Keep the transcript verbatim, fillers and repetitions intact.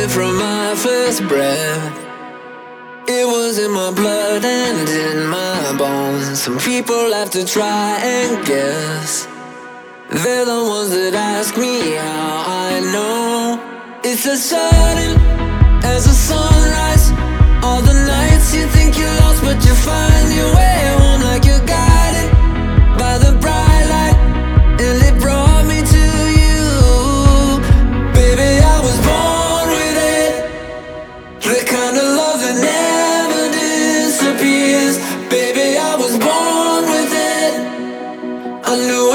from my first breath. It was in my blood and in my bones. Some people have to try and guess. They're the ones that ask me how I know. It's as sudden as a sunrise. All the nights you think you're lost, but you find your way home, like you're guided by the bright light, and it brought me to you. Baby, I was born with it, the kind of love that never disappears. Baby, I was born with it. I knew